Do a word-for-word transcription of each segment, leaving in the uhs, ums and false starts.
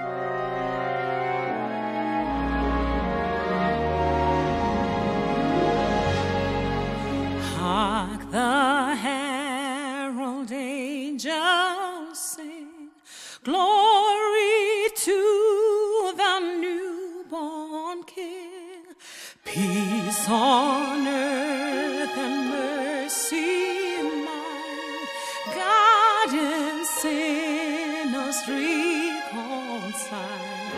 Hark the herald angels sing, glory to the newborn King. Peace on earth and mercy mild, guiding sinners reconciled.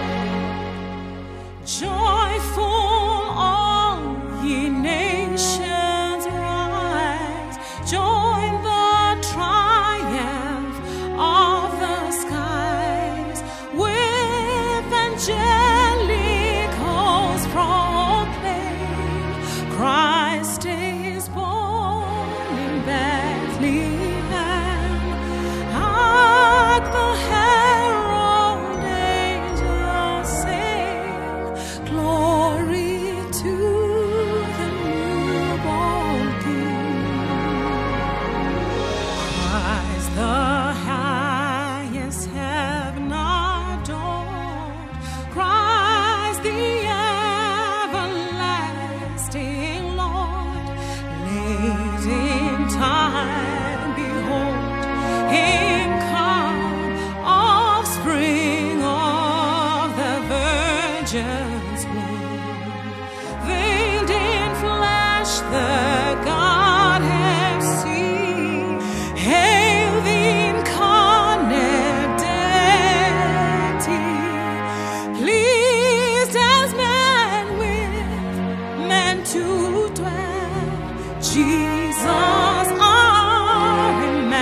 Joyful all ye nations rise, join the triumph of the skies, with angelic hosts proclaim, Christ is born in Bethlehem. Hark the herald angels sing, glory to the newborn King. Christ the highest heaven adored, Christ the everlasting Lord, late in time, behold, Him come, offspring of the Virgin's womb, veiled in flesh, the Godhead see. Hail the incarnate deity, pleased as man with man to dwell. Jesus our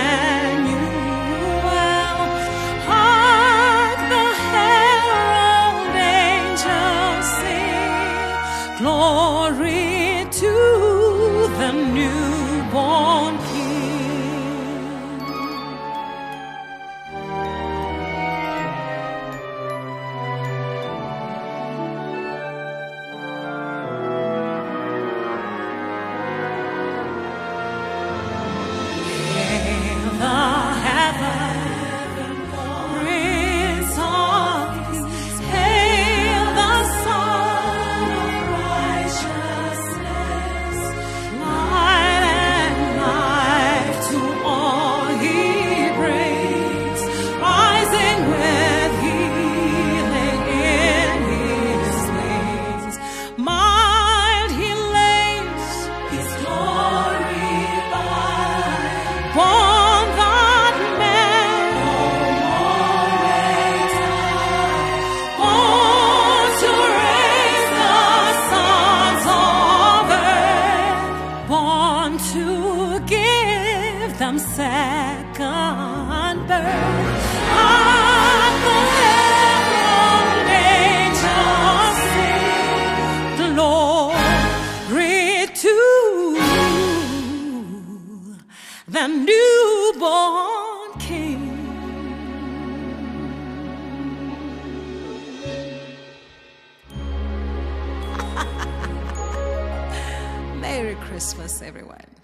Emmanuel. Hark the herald angels sing, glory to the newborn King. Hail the heaven-born Prince of Peace. Hail the Son of righteousness. Light and life to all He brings, rising with healing in His wings. Mild He lays His glory by, born that man no more reigns high, born to raise the sons of earth, born to give them second birth. Hark the herald angels sing, glory to the newborn King. Merry Christmas, everyone.